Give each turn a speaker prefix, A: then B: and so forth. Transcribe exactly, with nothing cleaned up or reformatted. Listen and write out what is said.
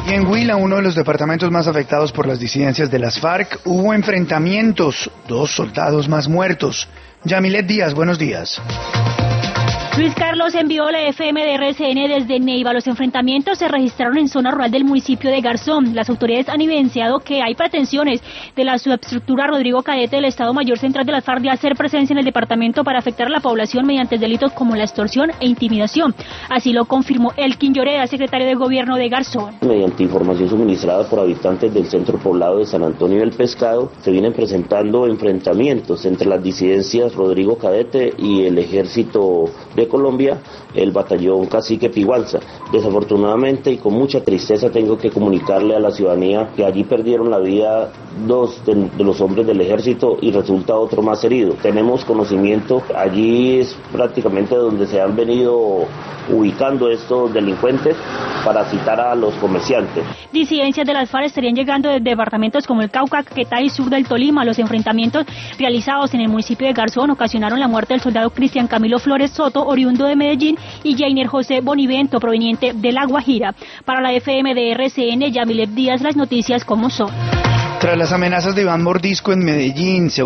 A: Y en Huila, uno de los departamentos más afectados por las disidencias de las FARC, hubo enfrentamientos, dos soldados más muertos. Yamilet Díaz, buenos días.
B: Luis Carlos envió la F M de R C N desde Neiva. Los enfrentamientos se registraron en zona rural del municipio de Garzón. Las autoridades han evidenciado que hay pretensiones de la subestructura Rodrigo Cadete del Estado Mayor Central de las FARC de hacer presencia en el departamento para afectar a la población mediante delitos como la extorsión e intimidación. Así lo confirmó Elkin Lloreda, secretario de Gobierno de Garzón.
C: Mediante información suministrada por habitantes del centro poblado de San Antonio del Pescado, se vienen presentando enfrentamientos entre las disidencias Rodrigo Cadete y el ejército de Colombia, el batallón Cacique Pigualza. Desafortunadamente y con mucha tristeza tengo que comunicarle a la ciudadanía que allí perdieron la vida dos de, de los hombres del ejército y resulta otro más herido. Tenemos conocimiento, allí es prácticamente donde se han venido ubicando estos delincuentes para citar a los comerciantes.
B: Disidencias de las FARC estarían llegando de departamentos como el Cauca, Caquetá y sur del Tolima. Los enfrentamientos realizados en el municipio de Garzón ocasionaron la muerte del soldado Cristian Camilo Flores Soto, oriundo de Medellín, y Jainer José Bonivento, proveniente de La Guajira. Para la F M de R C N, Yamilet Díaz, las noticias como son.
A: Tras las amenazas de Iván Mordisco en Medellín, se